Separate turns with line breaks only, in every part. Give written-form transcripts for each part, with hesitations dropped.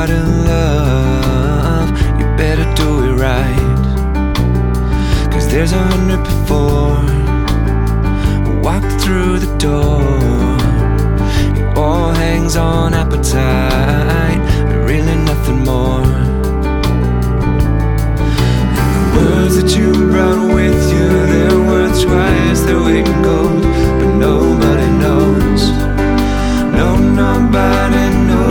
start in love, you better do it right. 'Cause there's 100 before walked through the door. It all hangs on appetite, but really nothing more. And the words that you brought with you, they're worth twice their weight in gold. But nobody knows, no, nobody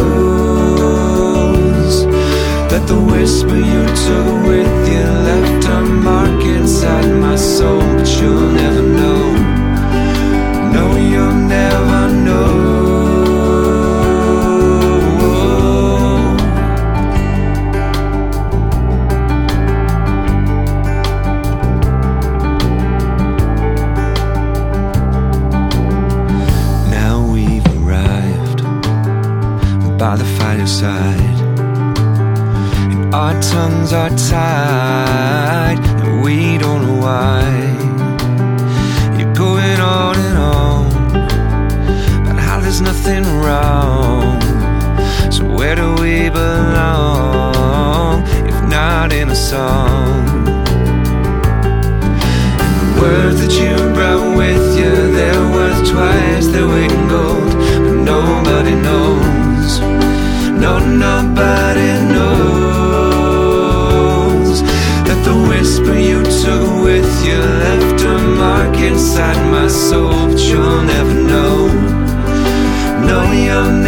knows that the whisper you took with you left a mark inside my soul. But you'll never know, no, you'll never know. Now we've arrived by the fireside, and our tongues are tied, and we don't know why. You're going on and on about how there's nothing wrong. So where do we belong if not in a song? And the words that you brought with you, they're worth twice their weight in gold. But nobody knows, no, nobody knows that the whisper you took with you left a mark inside my soul. But you'll never know, no, you'll